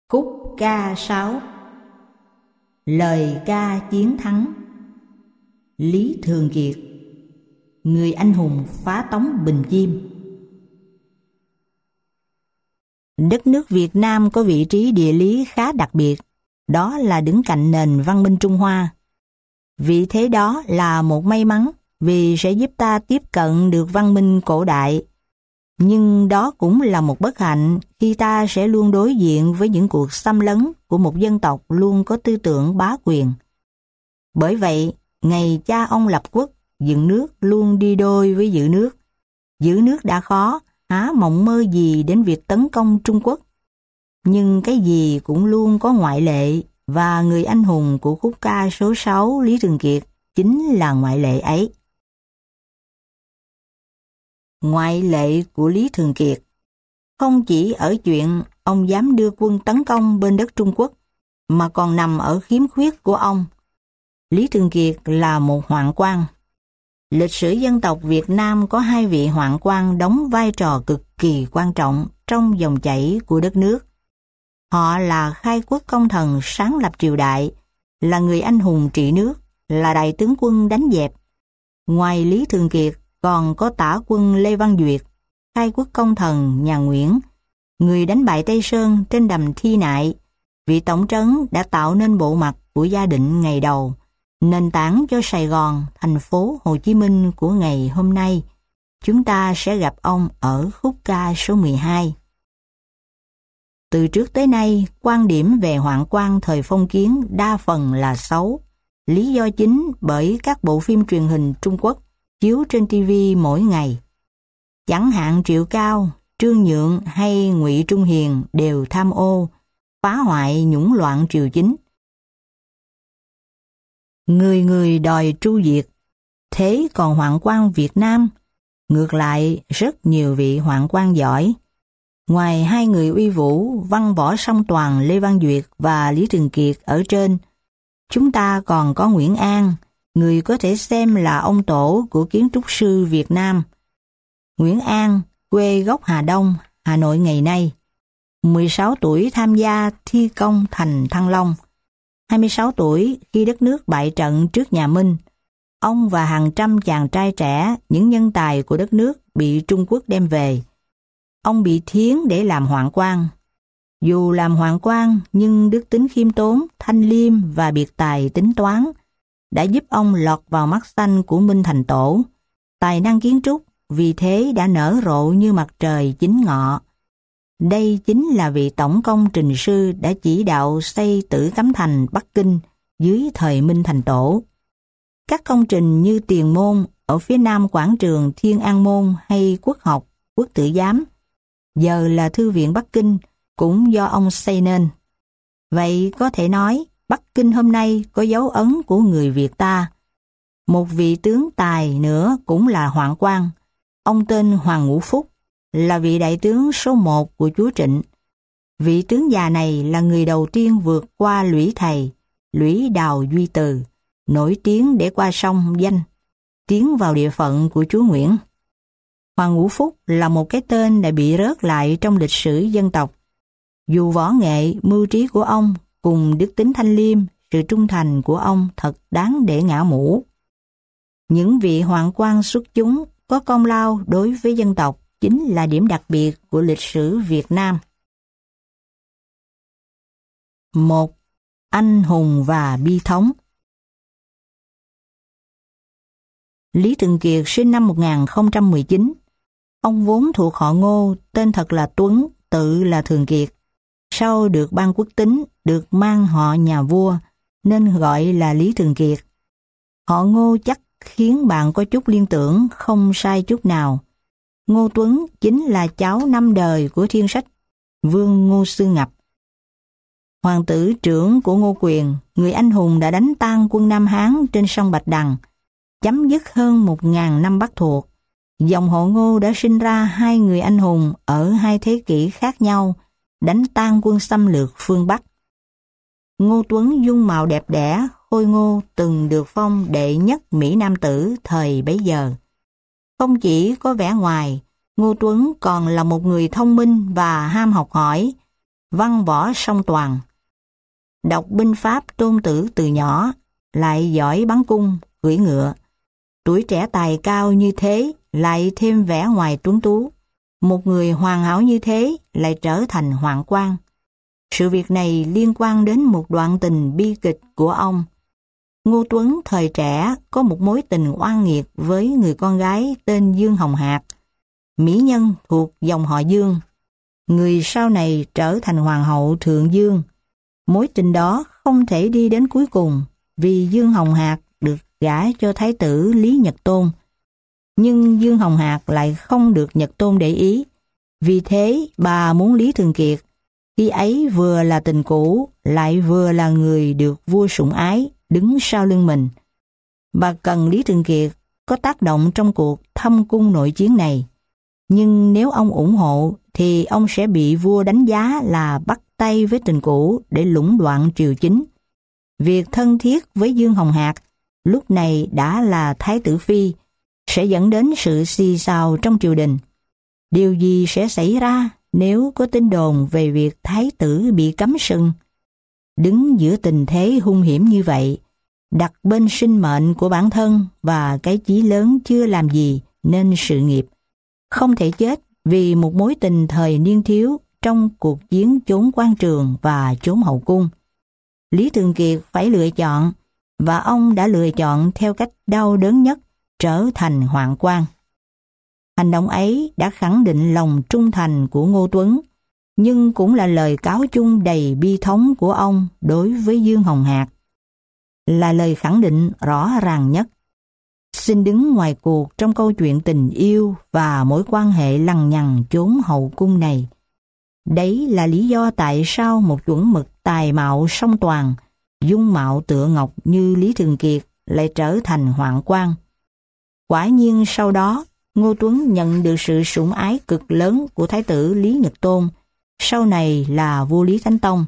Khúc ca 6. Lời ca chiến thắng. Lý Thường Kiệt. Người anh hùng phá tống Bình Chiêm. Đất nước Việt Nam có vị trí địa lý khá đặc biệt, đó là đứng cạnh nền văn minh Trung Hoa. Vị thế đó là một may mắn vì sẽ giúp ta tiếp cận được văn minh cổ đại. Nhưng đó cũng là một bất hạnh khi ta sẽ luôn đối diện với những cuộc xâm lấn của một dân tộc luôn có tư tưởng bá quyền. Bởi vậy, ngày cha ông lập quốc, dựng nước luôn đi đôi với giữ nước. Giữ nước đã khó, há mộng mơ gì đến việc tấn công Trung Quốc. Nhưng cái gì cũng luôn có ngoại lệ, và người anh hùng của khúc ca số 6 Lý Thường Kiệt chính là ngoại lệ ấy. Ngoại lệ của Lý Thường Kiệt không chỉ ở chuyện ông dám đưa quân tấn công bên đất Trung Quốc, mà còn nằm ở khiếm khuyết của ông. Lý Thường Kiệt là một hoạn quan. Lịch sử dân tộc Việt Nam có hai vị hoạn quan đóng vai trò cực kỳ quan trọng trong dòng chảy của đất nước. Họ là khai quốc công thần sáng lập triều đại, là người anh hùng trị nước, là đại tướng quân đánh dẹp. Ngoài Lý Thường Kiệt còn có tả quân Lê Văn Duyệt, khai quốc công thần nhà Nguyễn, người đánh bại Tây Sơn trên đầm Thi Nại, vị tổng trấn đã tạo nên bộ mặt của Gia Định ngày đầu, nền tảng cho Sài Gòn, thành phố Hồ Chí Minh của ngày hôm nay. Chúng ta sẽ gặp ông ở khúc ca số 12. Từ trước tới nay, quan điểm về hoạn quan thời phong kiến đa phần là xấu. Lý do chính bởi các bộ phim truyền hình Trung Quốc chiếu trên TV mỗi ngày. Chẳng hạn Triệu Cao, Trương Nhượng hay Ngụy Trung Hiền đều tham ô, phá hoại nhũng loạn triều chính. Người người đòi tru diệt. Thế còn hoạn quan Việt Nam, ngược lại rất nhiều vị hoạn quan giỏi. Ngoài hai người uy vũ, văn võ song toàn Lê Văn Duyệt và Lý Thường Kiệt ở trên, chúng ta còn có Nguyễn An, người có thể xem là ông tổ của kiến trúc sư Việt Nam. Nguyễn An, quê gốc Hà Đông, Hà Nội ngày nay. 16 tuổi tham gia thi công thành Thăng Long. 26 tuổi khi đất nước bại trận trước nhà Minh, ông và hàng trăm chàng trai trẻ, những nhân tài của đất nước bị Trung Quốc đem về. Ông bị thiến để làm hoạn quan. Dù làm hoạn quan nhưng đức tính khiêm tốn, thanh liêm và biệt tài tính toán đã giúp ông lọt vào mắt xanh của Minh Thành Tổ. Tài năng kiến trúc vì thế đã nở rộ như mặt trời chính ngọ. Đây chính là vị tổng công trình sư đã chỉ đạo xây Tử Cấm Thành Bắc Kinh dưới thời Minh Thành Tổ. Các công trình như Tiền Môn ở phía nam quảng trường Thiên An Môn hay Quốc học, Quốc Tử Giám, giờ là Thư viện Bắc Kinh, cũng do ông xây nên. Vậy có thể nói Bắc Kinh hôm nay có dấu ấn của người Việt ta. Một vị tướng tài nữa cũng là hoạn quan. Ông tên Hoàng Ngũ Phúc, là vị đại tướng số 1 của chúa Trịnh. Vị tướng già này là người đầu tiên vượt qua lũy thầy, lũy Đào Duy Từ, nổi tiếng để qua sông Danh, tiến vào địa phận của chúa Nguyễn. Hoàng Ngũ Phúc là một cái tên đã bị rớt lại trong lịch sử dân tộc. Dù võ nghệ, mưu trí của ông cùng đức tính thanh liêm, sự trung thành của ông thật đáng để ngã mũ. Những vị hoạn quan xuất chúng có công lao đối với dân tộc chính là điểm đặc biệt của lịch sử Việt Nam. 1. Anh hùng và bi thống. Lý Thường Kiệt sinh năm 1019. Ông vốn thuộc họ Ngô, tên thật là Tuấn, tự là Thường Kiệt. Sau được ban quốc tính, được mang họ nhà vua, nên gọi là Lý Thường Kiệt. Họ Ngô chắc khiến bạn có chút liên tưởng, không sai chút nào. Ngô Tuấn chính là cháu 5 đời của thiên sách Vương Ngô Sư Ngập, hoàng tử trưởng của Ngô Quyền, người anh hùng đã đánh tan quân Nam Hán trên sông Bạch Đằng, chấm dứt hơn 1000 năm Bắc thuộc. Dòng họ Ngô đã sinh ra hai người anh hùng ở hai thế kỷ khác nhau, đánh tan quân xâm lược phương Bắc. Ngô Tuấn dung mạo đẹp đẽ, khôi ngô, từng được phong đệ nhất Mỹ Nam tử thời bấy giờ. Không chỉ có vẻ ngoài, Ngô Tuấn còn là một người thông minh và ham học hỏi. văn võ song toàn. Đọc binh pháp Tôn Tử từ nhỏ, lại giỏi bắn cung, cưỡi ngựa. Tuổi trẻ tài cao như thế, lại thêm vẻ ngoài tuấn tú. Một người hoàn hảo như thế lại trở thành hoạn quan. Sự việc này liên quan đến một đoạn tình bi kịch của ông. Ngô Tuấn thời trẻ có một mối tình oan nghiệt với người con gái tên Dương Hồng Hạc, mỹ nhân thuộc dòng họ Dương, người sau này trở thành hoàng hậu Thượng Dương. Mối tình đó không thể đi đến cuối cùng vì Dương Hồng Hạc được gả cho thái tử Lý Nhật Tôn. Nhưng Dương Hồng Hạc lại không được Nhật Tôn để ý. Vì thế bà muốn Lý Thường Kiệt, khi ấy vừa là tình cũ lại vừa là người được vua sủng ái, đứng sau lưng mình. Bà cần Lý Thường Kiệt có tác động trong cuộc thâm cung nội chiến này. Nhưng nếu ông ủng hộ thì ông sẽ bị vua đánh giá là bắt tay với tình cũ để lũng đoạn triều chính. Việc thân thiết với Dương Hồng Hạc lúc này đã là thái tử phi sẽ dẫn đến sự xì xào trong triều đình. Điều gì sẽ xảy ra nếu có tin đồn về việc thái tử bị cấm sừng? Đứng giữa tình thế hung hiểm như vậy, đặt bên sinh mệnh của bản thân và cái chí lớn chưa làm gì nên sự nghiệp, không thể chết vì một mối tình thời niên thiếu trong cuộc chiến chốn quan trường và chốn hậu cung. Lý Thường Kiệt phải lựa chọn, và ông đã lựa chọn theo cách đau đớn nhất, trở thành hoạn quan. Hành động ấy đã khẳng định lòng trung thành của Ngô Tuấn, nhưng cũng là lời cáo chung đầy bi thống của ông đối với Dương Hồng Hạc. Là lời khẳng định rõ ràng nhất. Xin đứng ngoài cuộc trong câu chuyện tình yêu và mối quan hệ lằng nhằng chốn hậu cung này. Đấy là lý do tại sao một chuẩn mực tài mạo song toàn, dung mạo tựa ngọc như Lý Thường Kiệt lại trở thành hoạn quan. Quả nhiên sau đó, Ngô Tuấn nhận được sự sủng ái cực lớn của thái tử Lý Nhật Tôn, sau này là vua Lý Thánh Tông,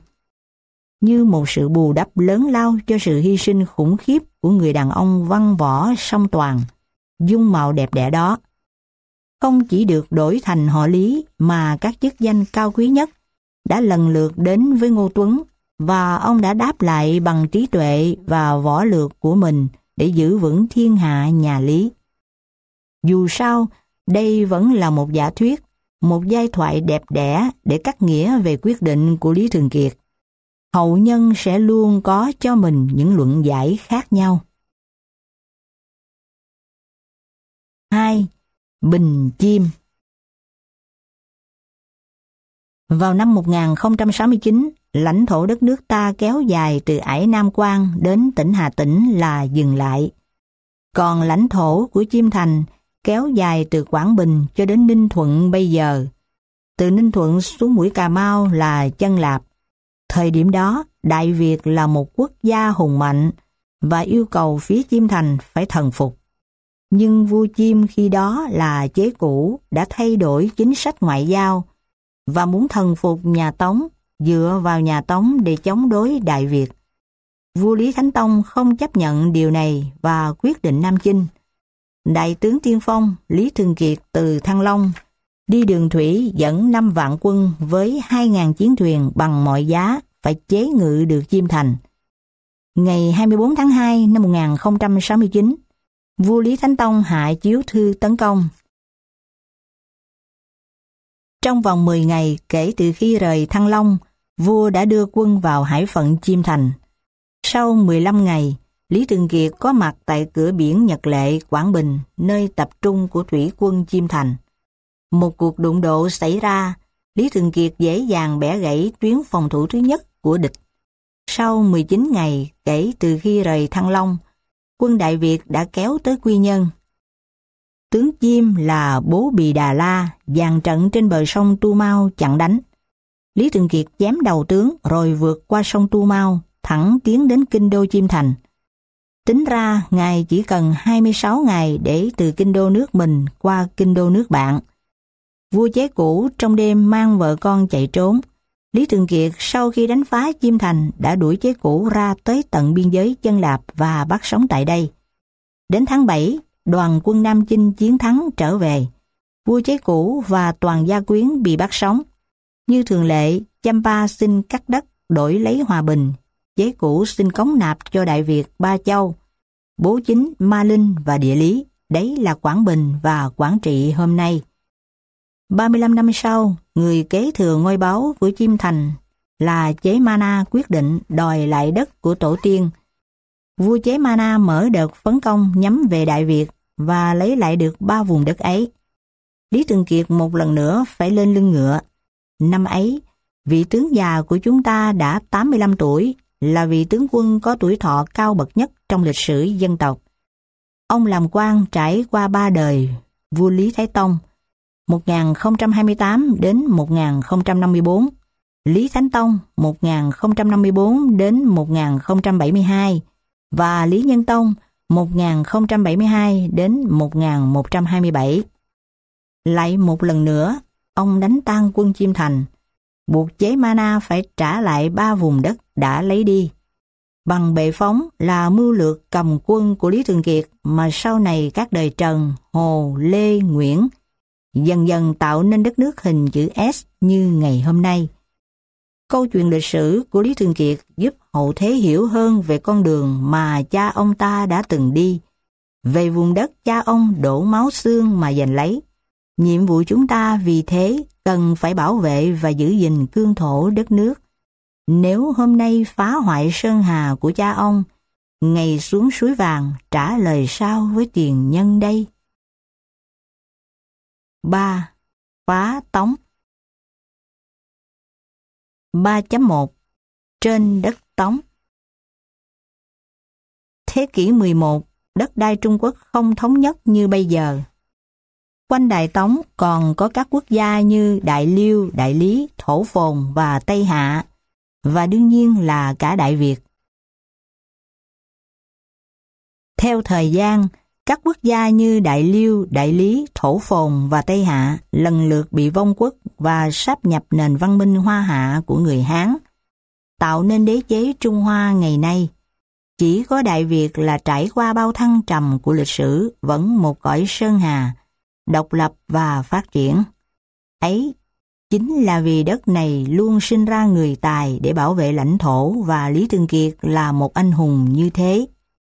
như một sự bù đắp lớn lao cho sự hy sinh khủng khiếp của người đàn ông văn võ song toàn, dung mạo đẹp đẽ đó. Không chỉ được đổi thành họ Lý mà các chức danh cao quý nhất đã lần lượt đến với Ngô Tuấn, và ông đã đáp lại bằng trí tuệ và võ lược của mình để giữ vững thiên hạ nhà Lý. Dù sao, đây vẫn là một giả thuyết, một giai thoại đẹp đẽ để cắt nghĩa về quyết định của Lý Thường Kiệt. Hậu nhân sẽ luôn có cho mình những luận giải khác nhau. 2. Bình Chiêm. Vào năm 1069, lãnh thổ đất nước ta kéo dài từ ải Nam Quan đến tỉnh Hà Tĩnh là dừng lại. Còn lãnh thổ của Chiêm Thành kéo dài từ Quảng Bình cho đến Ninh Thuận bây giờ. Từ Ninh Thuận xuống mũi Cà Mau là Chân Lạp. Thời điểm đó, Đại Việt là một quốc gia hùng mạnh và yêu cầu phía Chiêm Thành phải thần phục. Nhưng vua Chiêm khi đó là chế cũ đã thay đổi chính sách ngoại giao và muốn thần phục nhà Tống, dựa vào nhà Tống để chống đối Đại Việt. Vua Lý Thánh Tông không chấp nhận điều này và quyết định Nam chinh. Đại tướng tiên phong Lý Thường Kiệt từ Thăng Long đi đường thủy dẫn 5 vạn quân với 2.000 chiến thuyền bằng mọi giá phải chế ngự được Chiêm Thành. Ngày 24 tháng 2 năm 1069, vua Lý Thánh Tông hạ chiếu thư tấn công. Trong vòng 10 ngày kể từ khi rời Thăng Long, vua đã đưa quân vào hải phận Chiêm Thành. Sau 15 ngày, Lý Thường Kiệt có mặt tại cửa biển Nhật Lệ, Quảng Bình, nơi tập trung của thủy quân Chiêm Thành. Một cuộc đụng độ xảy ra, Lý Thường Kiệt dễ dàng bẻ gãy tuyến phòng thủ thứ nhất của địch. Sau 19 ngày kể từ khi rời Thăng Long, quân Đại Việt đã kéo tới Quy Nhơn. Tướng Chiêm là Bố Bì Đà La dàn trận trên bờ sông Tu Mao chặn đánh. Lý Thường Kiệt chém đầu tướng rồi vượt qua sông Tu Mao, thẳng tiến đến kinh đô Chiêm Thành. Tính ra, ngài chỉ cần 26 ngày để từ kinh đô nước mình qua kinh đô nước bạn. Vua chế cũ trong đêm mang vợ con chạy trốn. Lý Thường Kiệt sau khi đánh phá Chiêm Thành đã đuổi chế cũ ra tới tận biên giới Chân Lạp và bắt sống tại đây. Đến tháng 7, đoàn quân Nam chinh chiến thắng trở về. Vua chế cũ và toàn gia quyến bị bắt sống. Như thường lệ, Champa xin cắt đất đổi lấy hòa bình, chế cũ xin cống nạp cho Đại Việt 3 châu, bố chính, ma linh và địa lý, đấy là Quảng Bình và Quảng Trị hôm nay. 35 năm sau, người kế thừa ngôi báu của Chiêm Thành là Chế Ma Na quyết định đòi lại đất của tổ tiên. Vua Chế Ma Na mở đợt phấn công nhắm về Đại Việt và lấy lại được 3 vùng đất ấy. Lý Thường Kiệt một lần nữa phải lên lưng ngựa. Năm ấy, vị tướng già của chúng ta đã 85 tuổi, là vị tướng quân có tuổi thọ cao bậc nhất trong lịch sử dân tộc. Ông làm quan trải qua 3 đời vua Lý Thái Tông, 1028 đến 1054, Lý Thánh Tông 1054 đến 1072 và Lý Nhân Tông 1072 đến 1127. Lại một lần nữa, ông đánh tan quân Chiêm Thành, buộc Chế Ma Na phải trả lại 3 vùng đất đã lấy đi. Bằng bệ phóng là mưu lược cầm quân của Lý Thường Kiệt mà sau này các đời Trần, Hồ, Lê, Nguyễn dần dần tạo nên đất nước hình chữ S như ngày hôm nay. Câu chuyện lịch sử của Lý Thường Kiệt giúp hậu thế hiểu hơn về con đường mà cha ông ta đã từng đi, về vùng đất cha ông đổ máu xương mà giành lấy. Nhiệm vụ chúng ta vì thế cần phải bảo vệ và giữ gìn cương thổ đất nước. Nếu hôm nay phá hoại sơn hà của cha ông, ngày xuống suối vàng trả lời sao với tiền nhân đây? 3. Phá Tống. 3.1 Trên đất Tống. Thế kỷ 11, đất đai Trung Quốc không thống nhất như bây giờ. Quanh Đại Tống còn có các quốc gia như Đại Liêu, Đại Lý, Thổ Phồn và Tây Hạ, và đương nhiên là cả Đại Việt. Theo thời gian, các quốc gia như Đại Liêu, Đại Lý, Thổ Phồn và Tây Hạ lần lượt bị vong quốc và sáp nhập nền văn minh Hoa Hạ của người Hán, tạo nên đế chế Trung Hoa ngày nay. Chỉ có Đại Việt là trải qua bao thăng trầm của lịch sử vẫn một cõi sơn hà, độc lập và phát triển. Ấy chính là vì đất này luôn sinh ra người tài để bảo vệ lãnh thổ và Lý Thường Kiệt là một anh hùng như thế.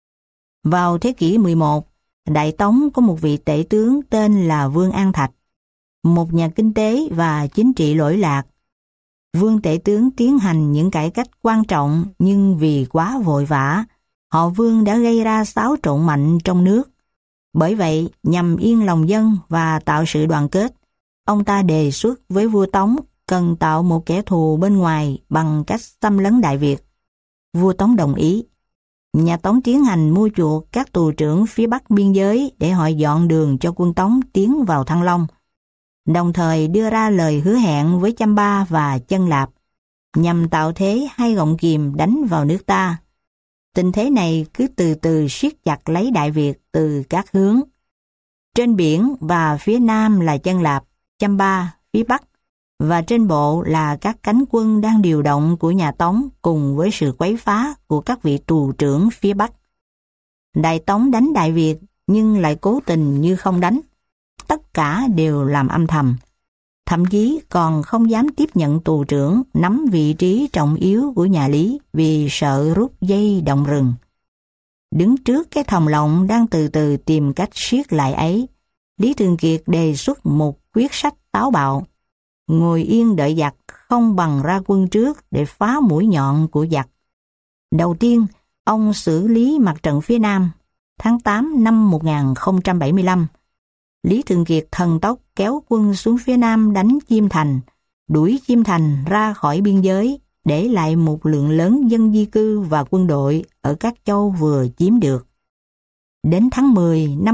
Vào thế kỷ 11, Đại Tống có một vị tể tướng tên là Vương An Thạch, một nhà kinh tế và chính trị lỗi lạc. Vương tể tướng tiến hành những cải cách quan trọng nhưng vì quá vội vã, họ Vương đã gây ra xáo trộn mạnh trong nước. Bởi vậy, nhằm yên lòng dân và tạo sự đoàn kết, ông ta đề xuất với vua Tống cần tạo một kẻ thù bên ngoài bằng cách xâm lấn Đại Việt. Vua Tống đồng ý. Nhà Tống tiến hành mua chuộc các tù trưởng phía bắc biên giới để họ dọn đường cho quân Tống tiến vào Thăng Long, đồng thời đưa ra lời hứa hẹn với Champa và Chân Lạp, nhằm tạo thế hai gọng kìm đánh vào nước ta. Tình thế này cứ từ từ siết chặt lấy Đại Việt từ các hướng. Trên biển và phía nam là Chân Lạp, Champa, phía bắc, và trên bộ là các cánh quân đang điều động của nhà Tống cùng với sự quấy phá của các vị tù trưởng phía bắc. Đại Tống đánh Đại Việt nhưng lại cố tình như không đánh. Tất cả đều làm âm thầm. Thậm chí còn không dám tiếp nhận tù trưởng nắm vị trí trọng yếu của nhà Lý vì sợ rút dây động rừng. Đứng trước cái thòng lọng đang từ từ tìm cách siết lại ấy, Lý Thường Kiệt đề xuất một quyết sách táo bạo. Ngồi yên đợi giặc không bằng ra quân trước để phá mũi nhọn của giặc. Đầu tiên, ông xử lý mặt trận phía Nam. Tháng 8 năm 1075, Lý Thường Kiệt thần tốc kéo quân xuống phía Nam đánh Chiêm Thành, đuổi Chiêm Thành ra khỏi biên giới, để lại một lượng lớn dân di cư và quân đội ở các châu vừa chiếm được. Đến tháng 10 năm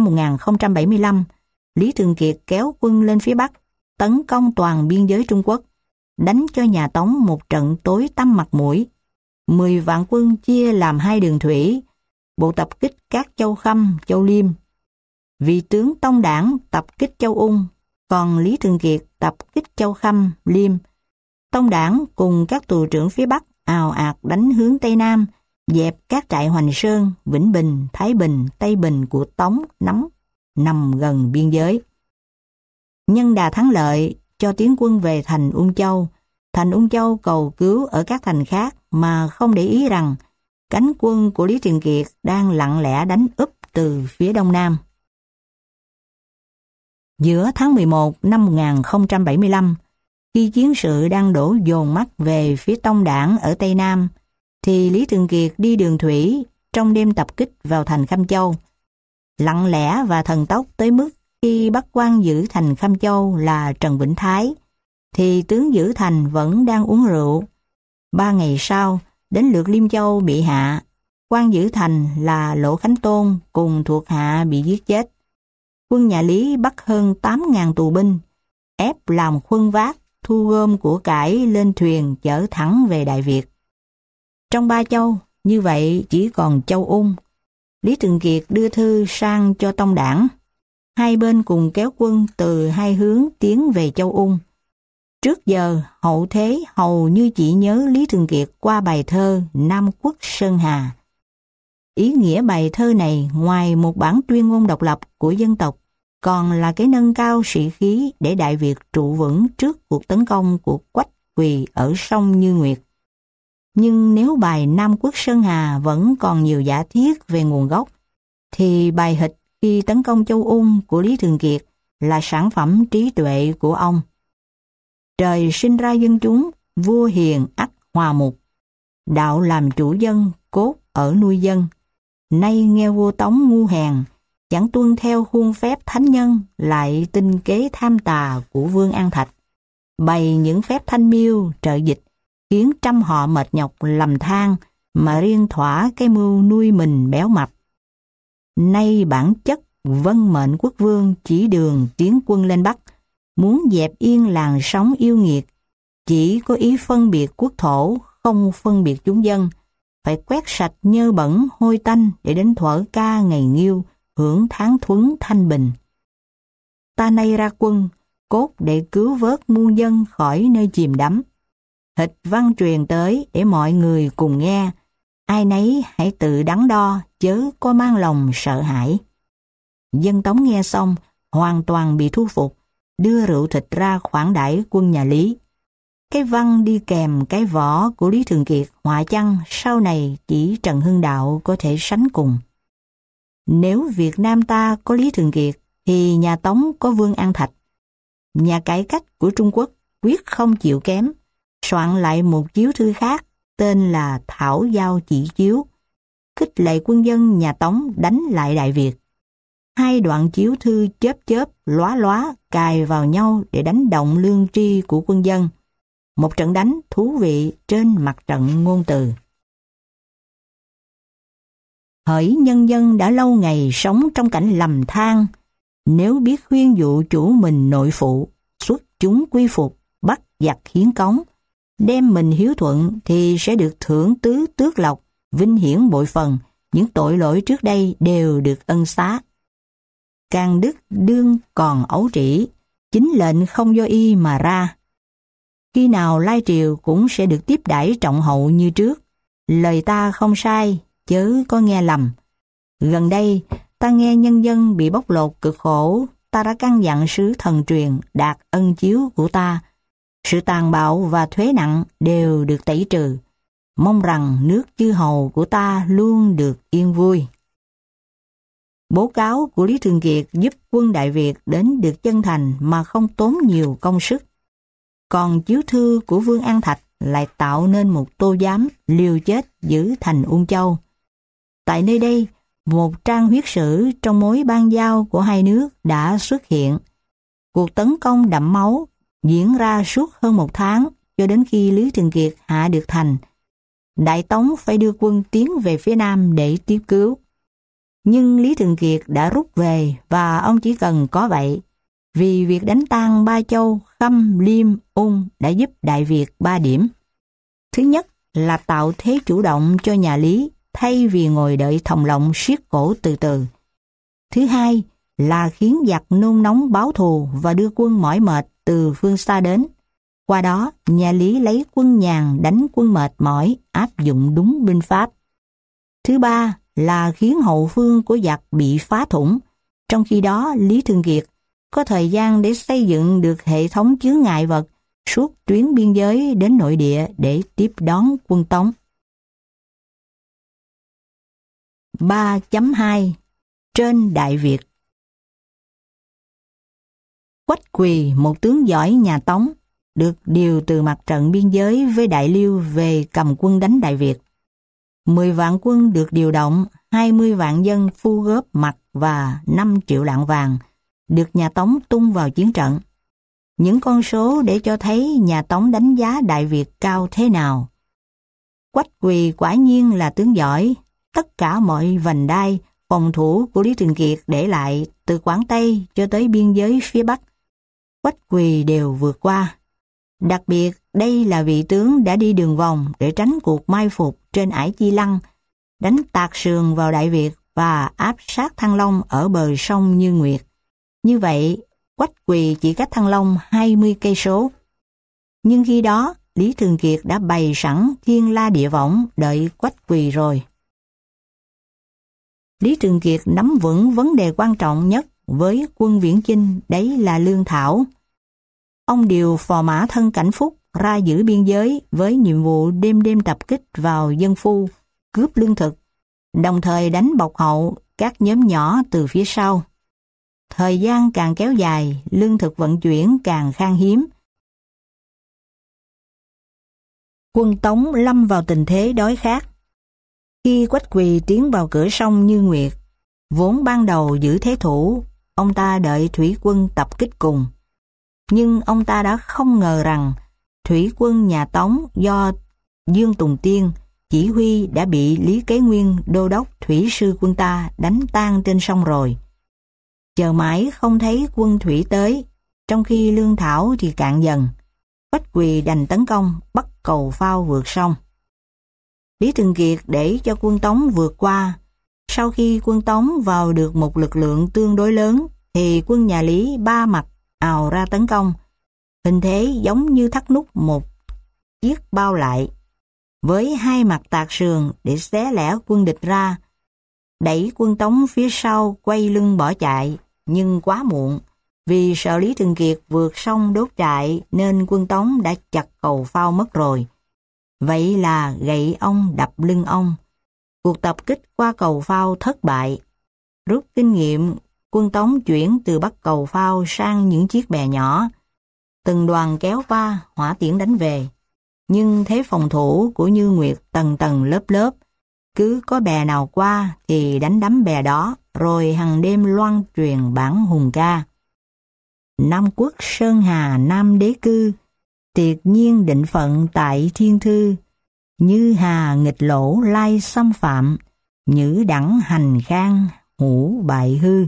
1075, Lý Thường Kiệt kéo quân lên phía Bắc, tấn công toàn biên giới Trung Quốc, đánh cho nhà Tống một trận tối tăm mặt mũi. 10 vạn quân chia làm 2 đường thủy, bộ tập kích các châu Khâm, châu Liêm. Vị tướng Tông Đảng tập kích châu Ung, còn Lý Thường Kiệt tập kích châu Khâm, Liêm. Tông Đảng cùng các tù trưởng phía Bắc ào ạt đánh hướng Tây Nam, dẹp các trại Hoành Sơn, Vĩnh Bình, Thái Bình, Tây Bình của Tống nằm gần biên giới. Nhân đà thắng lợi cho tiến quân về thành Ung Châu, thành Ung Châu cầu cứu ở các thành khác mà không để ý rằng cánh quân của Lý Thường Kiệt đang lặng lẽ đánh úp từ phía đông nam. Giữa tháng 11 năm 1075, khi chiến sự đang đổ dồn mắt về phía Tông Đảng ở Tây Nam, thì Lý Thường Kiệt đi đường thủy trong đêm tập kích vào thành Khâm Châu. Lặng lẽ và thần tốc tới mức khi bắt quan giữ thành Khâm Châu là Trần Vĩnh Thái, thì tướng giữ thành vẫn đang uống rượu. 3 ngày sau, đến lượt Liêm Châu bị hạ, quan giữ thành là Lỗ Khánh Tôn cùng thuộc hạ bị giết chết. Quân nhà Lý bắt hơn 8.000 tù binh, ép làm khuân vác, thu gom của cải lên thuyền chở thẳng về Đại Việt. Trong 3 châu, như vậy chỉ còn châu Ung. Lý Thường Kiệt đưa thư sang cho Tông Đảng. Hai bên cùng kéo quân từ hai hướng tiến về châu Ung. Trước giờ, hậu thế hầu như chỉ nhớ Lý Thường Kiệt qua bài thơ Nam Quốc Sơn Hà. Ý nghĩa bài thơ này ngoài một bản tuyên ngôn độc lập của dân tộc, còn là cái nâng cao sĩ khí để Đại Việt trụ vững trước cuộc tấn công của Quách Quỳ ở sông Như Nguyệt. Nhưng nếu bài Nam Quốc Sơn Hà vẫn còn nhiều giả thiết về nguồn gốc, thì bài hịch khi tấn công châu Ung của Lý Thường Kiệt là sản phẩm trí tuệ của ông. Trời sinh ra dân chúng, vua hiền ắt hòa mục. Đạo làm chủ dân, cốt ở nuôi dân. Nay nghe vua Tống ngu hèn, chẳng tuân theo khuôn phép thánh nhân, lại tinh kế tham tà của Vương An Thạch. Bày những phép thanh miêu, trợ dịch, khiến trăm họ mệt nhọc lầm than, mà riêng thỏa cái mưu nuôi mình béo mập. Nay bản chất vân mệnh quốc vương chỉ đường tiến quân lên Bắc, muốn dẹp yên làn sóng yêu nghiệt, chỉ có ý phân biệt quốc thổ, không phân biệt chúng dân, phải quét sạch nhơ bẩn hôi tanh để đến thuở ca ngày nghiêu, hưởng tháng thuấn thanh bình. Ta nay ra quân, cốt để cứu vớt muôn dân khỏi nơi chìm đắm. Hịch văn truyền tới để mọi người cùng nghe, ai nấy hãy tự đắn đo, chớ có mang lòng sợ hãi. Dân Tống nghe xong, hoàn toàn bị thu phục, đưa rượu thịt ra khoản đãi quân nhà Lý. Cái văn đi kèm cái võ của Lý Thường Kiệt họa chăng sau này chỉ Trần Hưng Đạo có thể sánh cùng. Nếu Việt Nam ta có Lý Thường Kiệt, thì nhà Tống có Vương An Thạch. Nhà cải cách của Trung Quốc quyết không chịu kém, soạn lại một chiếu thư khác tên là Thảo Giao Chỉ Chiếu, khích lệ quân dân nhà Tống đánh lại Đại Việt. Hai đoạn chiếu thư chớp chớp, lóa lóa cài vào nhau để đánh động lương tri của quân dân. Một trận đánh thú vị trên mặt trận ngôn từ. Hỡi nhân dân đã lâu ngày sống trong cảnh lầm than, nếu biết khuyên dụ chủ mình nội phụ, xuất chúng quy phục, bắt giặc hiến cống, đem mình hiếu thuận thì sẽ được thưởng tứ tước lộc, vinh hiển bội phần, những tội lỗi trước đây đều được ân xá. Càng đức đương còn ấu trĩ, chính lệnh không do y mà ra. Khi nào lai triều cũng sẽ được tiếp đãi trọng hậu như trước. Lời ta không sai, chớ có nghe lầm. Gần đây, ta nghe nhân dân bị bóc lột cực khổ, ta đã căn dặn sứ thần truyền đạt ân chiếu của ta. Sự tàn bạo và thuế nặng đều được tẩy trừ. Mong rằng nước chư hầu của ta luôn được yên vui. Bố cáo của Lý Thường Kiệt giúp quân Đại Việt đến được chân thành mà không tốn nhiều công sức. Còn chiếu thư của Vương An Thạch lại tạo nên một tô giám liều chết giữ thành Ung Châu. Tại nơi đây, một trang huyết sử trong mối ban giao của hai nước đã xuất hiện. Cuộc tấn công đẫm máu diễn ra suốt hơn 1 tháng cho đến khi Lý Thường Kiệt hạ được thành. Đại Tống phải đưa quân tiến về phía Nam để tiếp cứu. Nhưng Lý Thường Kiệt đã rút về và ông chỉ cần có vậy, vì việc đánh tan 3 châu Khâm, Liêm, Ung đã giúp Đại Việt 3 điểm. Thứ nhất là tạo thế chủ động cho nhà Lý thay vì ngồi đợi thòng lọng siết cổ từ từ. Thứ hai là khiến giặc nôn nóng báo thù và đưa quân mỏi mệt từ phương xa đến. Qua đó, nhà Lý lấy quân nhàn đánh quân mệt mỏi, áp dụng đúng binh pháp. Thứ ba là khiến hậu phương của giặc bị phá thủng. Trong khi đó, Lý Thường Kiệt có thời gian để xây dựng được hệ thống chướng ngại vật suốt tuyến biên giới đến nội địa để tiếp đón quân Tống. 3.2 Trên Đại Việt. Quách Quỳ, một tướng giỏi nhà Tống, được điều từ mặt trận biên giới với Đại Liêu về cầm quân đánh Đại Việt. 10 vạn quân được điều động, 20 vạn dân phu góp mặt và 5 triệu lạng vàng được nhà Tống tung vào chiến trận. Những con số để cho thấy nhà Tống đánh giá Đại Việt cao thế nào. Quách Quỳ quả nhiên là tướng giỏi. Tất cả mọi vành đai phòng thủ của Lý Thường Kiệt để lại từ Quảng Tây cho tới biên giới phía Bắc, Quách Quỳ đều vượt qua. Đặc biệt, đây là vị tướng đã đi đường vòng để tránh cuộc mai phục trên Ải Chi Lăng, đánh tạt sườn vào Đại Việt và áp sát Thăng Long ở bờ sông Như Nguyệt. Như vậy, Quách Quỳ chỉ cách Thăng Long 20 cây số. Nhưng khi đó, Lý Thường Kiệt đã bày sẵn thiên la địa võng đợi Quách Quỳ rồi. Lý Thường Kiệt nắm vững vấn đề quan trọng nhất với quân viễn chinh, đấy là lương thảo. Ông điều phò mã Thân Cảnh Phúc ra giữ biên giới với nhiệm vụ đêm đêm tập kích vào dân phu, cướp lương thực, đồng thời đánh bọc hậu các nhóm nhỏ từ phía sau. Thời gian càng kéo dài, lương thực vận chuyển càng khan hiếm. Quân Tống lâm vào tình thế đói khát. Khi Quách Quỳ tiến vào cửa sông Như Nguyệt, vốn ban đầu giữ thế thủ, ông ta đợi thủy quân tập kích cùng. Nhưng ông ta đã không ngờ rằng thủy quân nhà Tống do Dương Tùng Tiên chỉ huy đã bị Lý Kế Nguyên đô đốc thủy sư quân ta đánh tan trên sông rồi. Chờ mãi không thấy quân thủy tới, trong khi lương thảo thì cạn dần. Quách Quỳ đành tấn công bắt cầu phao vượt sông. Lý Thường Kiệt để cho quân Tống vượt qua. Sau khi quân Tống vào được một lực lượng tương đối lớn, thì quân nhà Lý ba mặt ào ra tấn công. Hình thế giống như thắt nút một chiếc bao lại, với hai mặt tạc sườn để xé lẻ quân địch ra, đẩy quân Tống phía sau quay lưng bỏ chạy. Nhưng quá muộn, vì sợ Lý Thường Kiệt vượt sông đốt trại nên quân Tống đã chặt cầu phao mất rồi. Vậy là gậy ông đập lưng ông. Cuộc tập kích qua cầu phao thất bại. Rút kinh nghiệm, quân Tống chuyển từ bắt cầu phao sang những chiếc bè nhỏ. Từng đoàn kéo qua, hỏa tiễn đánh về. Nhưng thế phòng thủ của Như Nguyệt tầng tầng lớp lớp. Cứ có bè nào qua thì đánh đắm bè đó, rồi hàng đêm loan truyền bản hùng ca. Nam quốc Sơn Hà Nam đế cư, tiệt nhiên định phận tại thiên thư. Như hà nghịch lỗ lai xâm phạm, nhữ đẳng hành khang hữu bại hư.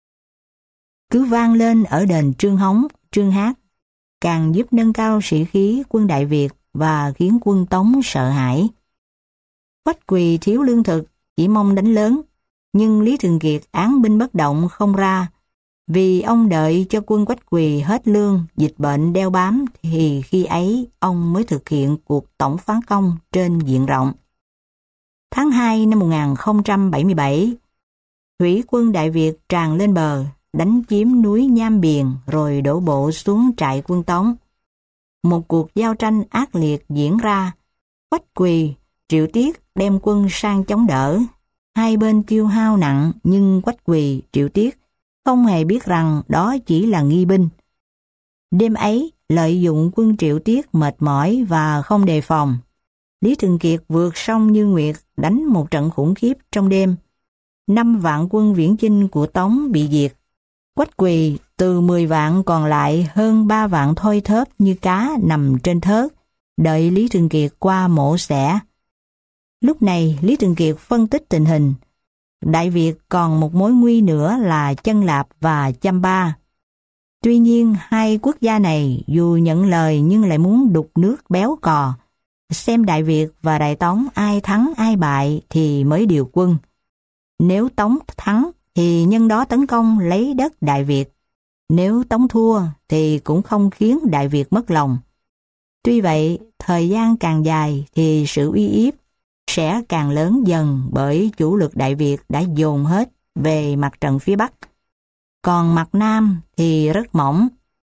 Cứ vang lên ở đền Trương Hống, Trương Hát, càng giúp nâng cao sĩ khí quân Đại Việt và khiến quân Tống sợ hãi. Quách Quỳ thiếu lương thực, chỉ mong đánh lớn, nhưng Lý Thường Kiệt án binh bất động không ra, vì ông đợi cho quân Quách Quỳ hết lương, dịch bệnh đeo bám thì khi ấy ông mới thực hiện cuộc tổng phản công trên diện rộng. Tháng 2 năm 1077, thủy quân Đại Việt tràn lên bờ, đánh chiếm núi Nham Biền rồi đổ bộ xuống trại quân Tống. Một cuộc giao tranh ác liệt diễn ra. Quách Quỳ, Triệu Tiết đem quân sang chống đỡ. Hai bên tiêu hao nặng, nhưng Quách Quỳ, Triệu Tiết không hề biết rằng đó chỉ là nghi binh. Đêm ấy, lợi dụng quân Triệu Tiết mệt mỏi và không đề phòng, Lý Thường Kiệt vượt sông Như Nguyệt đánh một trận khủng khiếp trong đêm. 5 vạn quân viễn chinh của Tống bị diệt. Quách Quỳ từ 10 vạn còn lại hơn 3 vạn thoi thóp như cá nằm trên thớt, đợi Lý Thường Kiệt qua mổ xẻ. Lúc này Lý Thường Kiệt phân tích tình hình. Đại Việt còn một mối nguy nữa là Chân Lạp và Chăm Ba. Tuy nhiên hai quốc gia này dù nhận lời nhưng lại muốn đục nước béo cò, xem Đại Việt và Đại Tống ai thắng ai bại thì mới điều quân. Nếu Tống thắng thì nhân đó tấn công lấy đất Đại Việt. Nếu Tống thua thì cũng không khiến Đại Việt mất lòng. Tuy vậy, thời gian càng dài thì sự uy hiếp sẽ càng lớn dần bởi chủ lực Đại Việt đã dồn hết về mặt trận phía Bắc. Còn mặt Nam thì rất mỏng.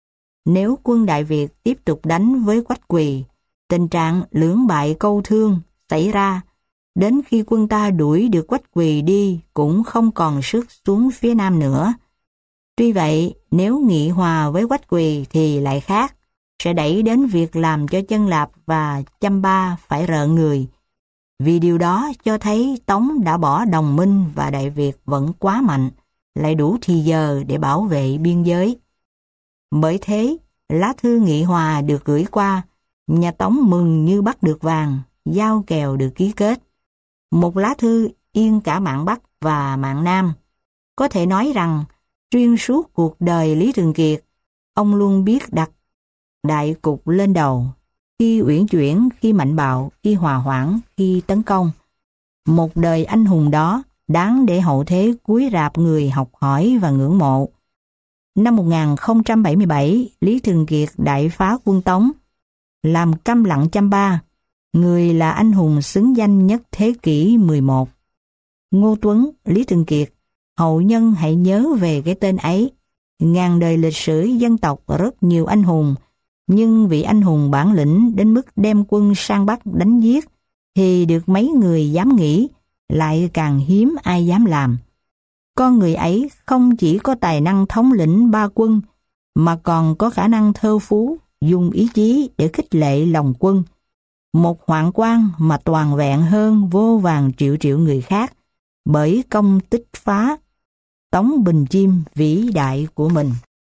Nếu quân Đại Việt tiếp tục đánh với Quách Quỳ, tình trạng lưỡng bại câu thương xảy ra, đến khi quân ta đuổi được Quách Quỳ đi cũng không còn sức xuống phía Nam nữa. Tuy vậy, nếu nghị hòa với Quách Quỳ thì lại khác, sẽ đẩy đến việc làm cho Chân Lạp và Chăm Ba phải rợ người. Vì điều đó cho thấy Tống đã bỏ đồng minh và Đại Việt vẫn quá mạnh, lại đủ thì giờ để bảo vệ biên giới. Bởi thế, lá thư nghị hòa được gửi qua, nhà Tống mừng như bắt được vàng, giao kèo được ký kết. Một lá thư yên cả mạn Bắc và mạn Nam. Có thể nói rằng, xuyên suốt cuộc đời Lý Thường Kiệt, ông luôn biết đặt đại cục lên đầu, khi uyển chuyển, khi mạnh bạo, khi hòa hoãn, khi tấn công. Một đời anh hùng đó đáng để hậu thế cúi rạp người học hỏi và ngưỡng mộ. Năm 1077, Lý Thường Kiệt đại phá quân Tống, làm câm lặng Chăm Ba, người là anh hùng xứng danh nhất thế kỷ 11. Ngô Tuấn, Lý Thường Kiệt, hậu nhân hãy nhớ về cái tên ấy. Ngàn đời lịch sử dân tộc rất nhiều anh hùng, nhưng vị anh hùng bản lĩnh đến mức đem quân sang Bắc đánh giết thì được mấy người dám nghĩ, lại càng hiếm ai dám làm. Con người ấy không chỉ có tài năng thống lĩnh ba quân, mà còn có khả năng thơ phú, dùng ý chí để khích lệ lòng quân. Một hoạn quan mà toàn vẹn hơn vô vàn triệu triệu người khác, bởi công tích phá Tống Bình Chiêm vĩ đại của mình.